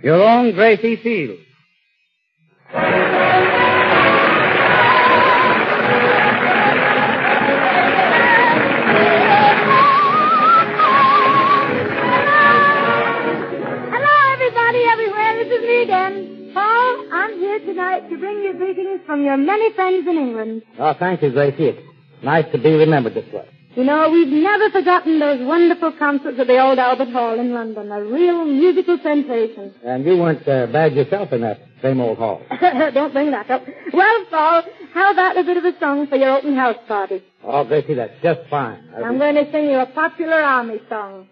Your own Gracie Field. Tonight to bring you greetings from your many friends in England. Oh, thank you, Gracie. It's nice to be remembered this way. You know, we've never forgotten those wonderful concerts at the old Albert Hall in London. A real musical sensation. And you weren't bad yourself in that same old hall. Don't bring that up. Well, Paul, how about a bit of a song for your open house party? Oh, Gracie, that's just fine. I'm going to sing you a popular army song.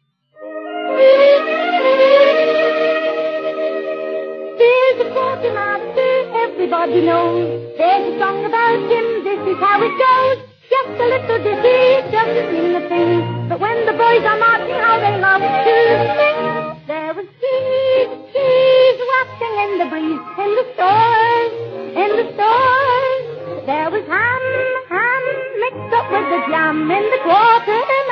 There's a quartermaster everybody knows. There's a song about him, this is how it goes. Just a little ditty, doesn't mean a thing. But when the boys are marching, how they love to sing. There was cheese wafting in the breeze. In the stores. There was ham mixed up with the jam in the quartermaster.